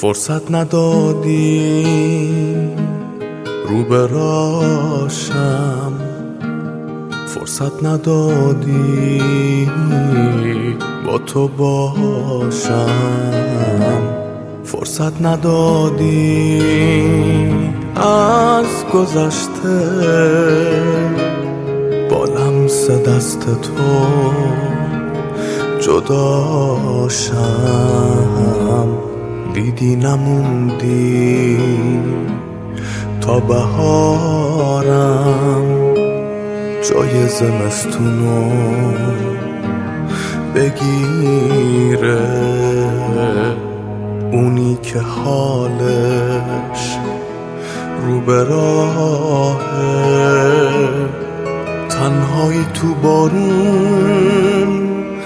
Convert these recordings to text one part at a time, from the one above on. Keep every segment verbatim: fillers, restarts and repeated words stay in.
فرصت ندادی رو به راشم، فرصت ندادی با تو باشم، فرصت ندادی از گذشته با لمس دست تو جداشم. دیدی نموندی تا بهارم جای زمستونو بگیره، اونی که حالش رو به راهه، تنهایی تو بارون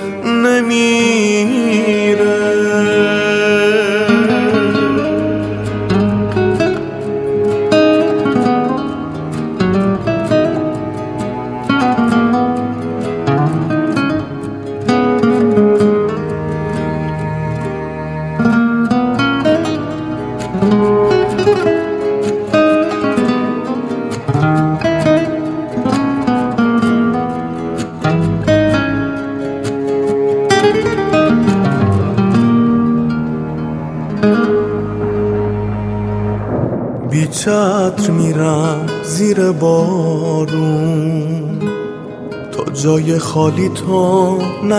نمیره. بی چتر میرم زیر بارون تا جای خالی تو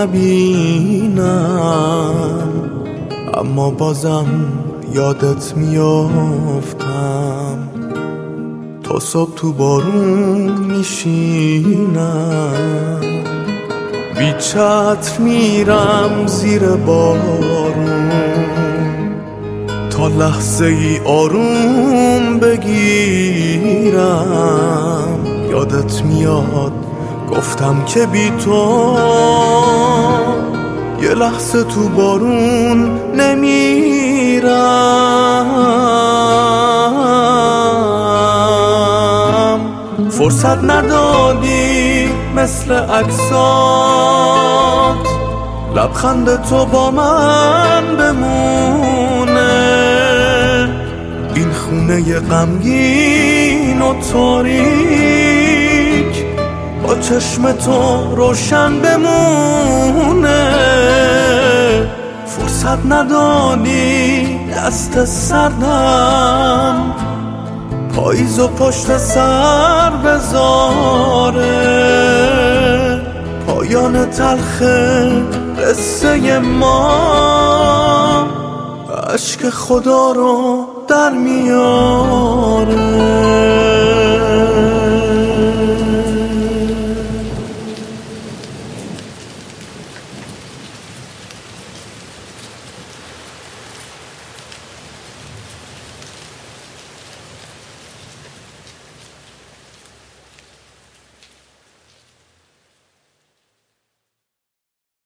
نبینم، اما بازم یادت میافتم، تا صبح تو بارون میشینم. بی چتر میرم زیر بارون تا لحظه ای آروم بگیرم. یادت میاد گفتم که بی تو یه لحظه تو بارون نمیرم. فرصت ندادی مثل عکسات لبخند تو با من بمونه، این خونه غمگین و تاریک با چشم تو روشن بمونه. فرصت ندادی دست سردم پاییز و پشت سر بذاره، پایان تلخ قصه ما اشک خدا رو در میاره.